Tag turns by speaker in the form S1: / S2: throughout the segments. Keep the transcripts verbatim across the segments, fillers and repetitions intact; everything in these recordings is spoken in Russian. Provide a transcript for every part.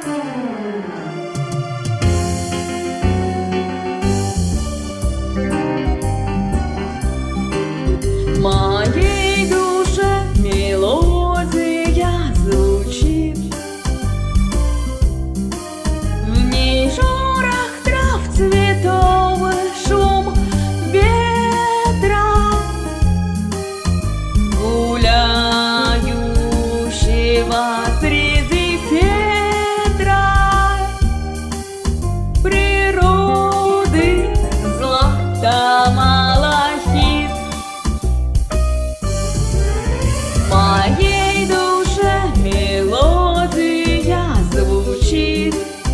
S1: моей душе мелодия звучит, в ней шорох трав, цветов, шум ветра, гуляющего среди ветра природы злата малахит. В моей душе мелодия звучит,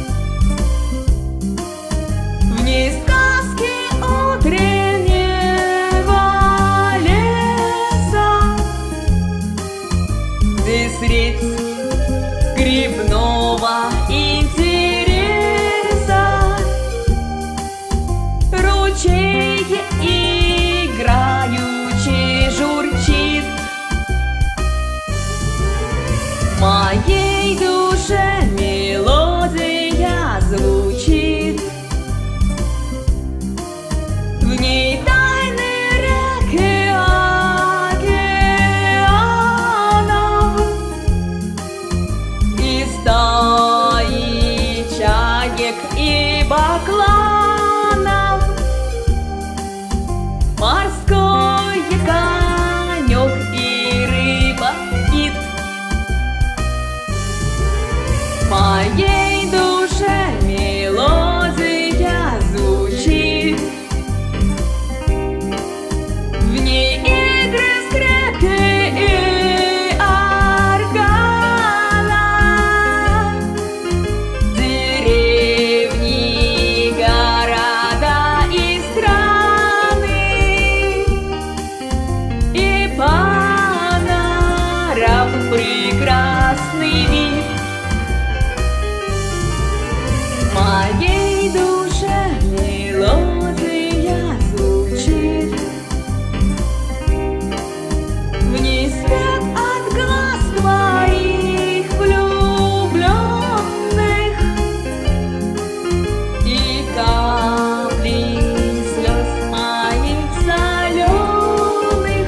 S1: в ней сказки утреннего леса, где средь грибного интереса ручей играючи журчит. В моей душе мелодия звучит, в ней тайны рек и океанов, и стаи чаек и бакланов, морской конек и рыба-кит. В моей душе мелодия звучит, в ней игры скрипки и органа, деревни, города и страны, и панорам прекрасный вид. В моей душе мелодия звучит, в ней свет от глаз твоих влюбленных и капли слез моих соленых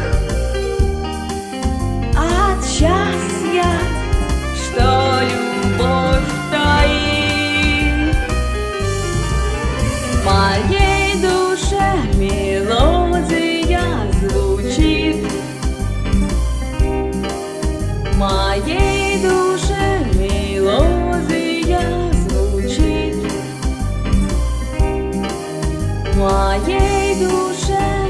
S1: от счастья, что любовь таит. В моей душе мелодия звучит, в моей душе мелодия звучит, в моей душе